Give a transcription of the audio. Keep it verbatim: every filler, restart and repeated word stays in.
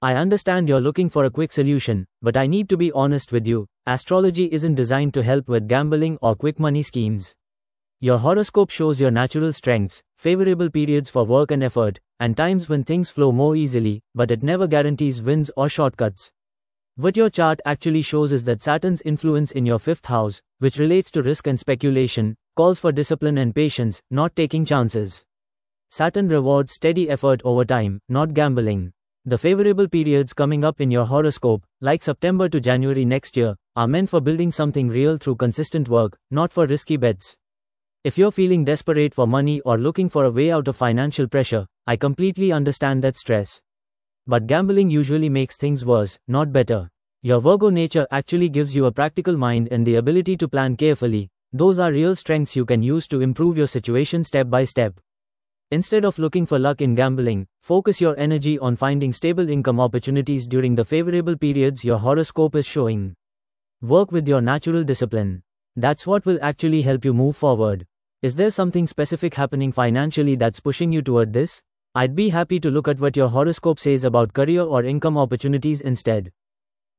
I understand you're looking for a quick solution, but I need to be honest with you. Astrology isn't designed to help with gambling or quick money schemes. Your horoscope shows your natural strengths, favorable periods for work and effort, and times when things flow more easily, but it never guarantees wins or shortcuts. What your chart actually shows is that Saturn's influence in your fifth house, which relates to risk and speculation, calls for discipline and patience, not taking chances. Saturn rewards steady effort over time, not gambling. The favorable periods coming up in your horoscope, like September to January next year, are meant for building something real through consistent work, not for risky bets. If you're feeling desperate for money or looking for a way out of financial pressure, I completely understand that stress. But gambling usually makes things worse, not better. Your Virgo nature actually gives you a practical mind and the ability to plan carefully. Those are real strengths you can use to improve your situation step by step. Instead of looking for luck in gambling, focus your energy on finding stable income opportunities during the favorable periods your horoscope is showing. Work with your natural discipline. That's what will actually help you move forward. Is there something specific happening financially that's pushing you toward this? I'd be happy to look at what your horoscope says about career or income opportunities instead.